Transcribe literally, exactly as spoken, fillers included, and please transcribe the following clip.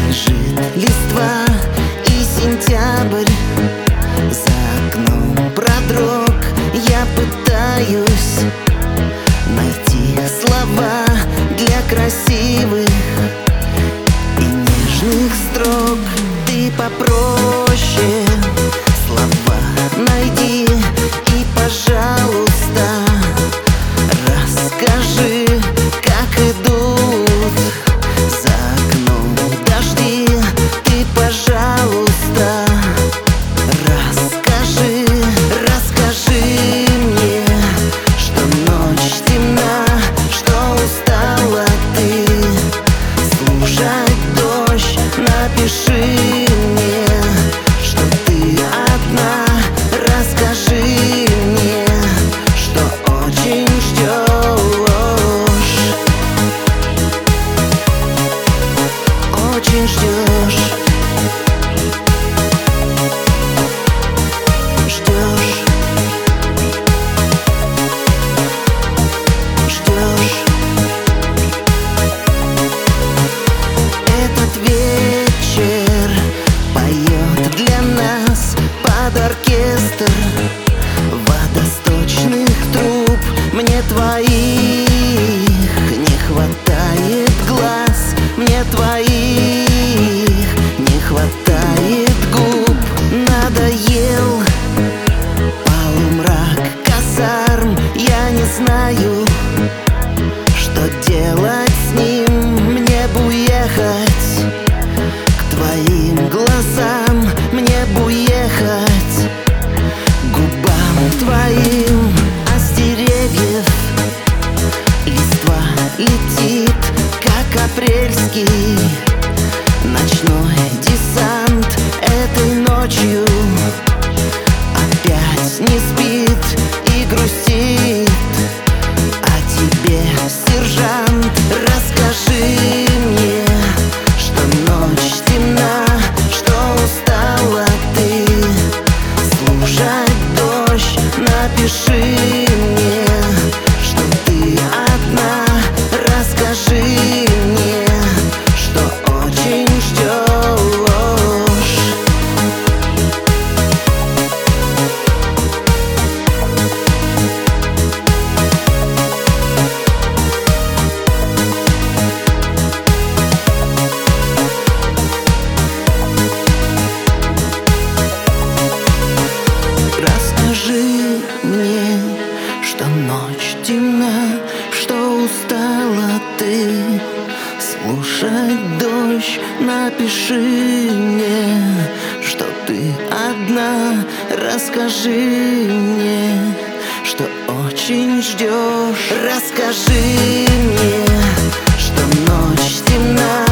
Лежит листва и сентябрь за окном продрог. Я пытаюсь найти слова для красивых и нежных строк. Ты попроще слова найди и, пожалуйста, расскажи, как идут за окном дожди. Ты, пожалуйста, расскажи, расскажи мне, что ночь темна, что устала ты слушать дождь. Напиши мне, что ты одна. Расскажи мне, что очень ждешь, очень ждешь, ждешь, ждешь. Этот вечер поет для нас под оркестр водосточных труб. Мне твоих не хватает глаз, мне твоих не хватает губ. Надоел полумрак казарм, я не знаю, что делать с ним. Мне бы уехать к твоим глазам, мне бы уехать к губам твоим. А с деревьев листва летит, как апрельский ночной десант. Этой ночью опять не спит и грустит о тебе сержант. Расскажи мне, что ночь темна, что устала ты слушать дождь. Напиши мне, что ты одна. Расскажи мне, что очень ждешь. Расскажи мне, что ночь темна, что устала ты слушать дождь. Напиши мне, что ты одна. Расскажи мне, что очень ждешь. Расскажи мне, что ночь темна,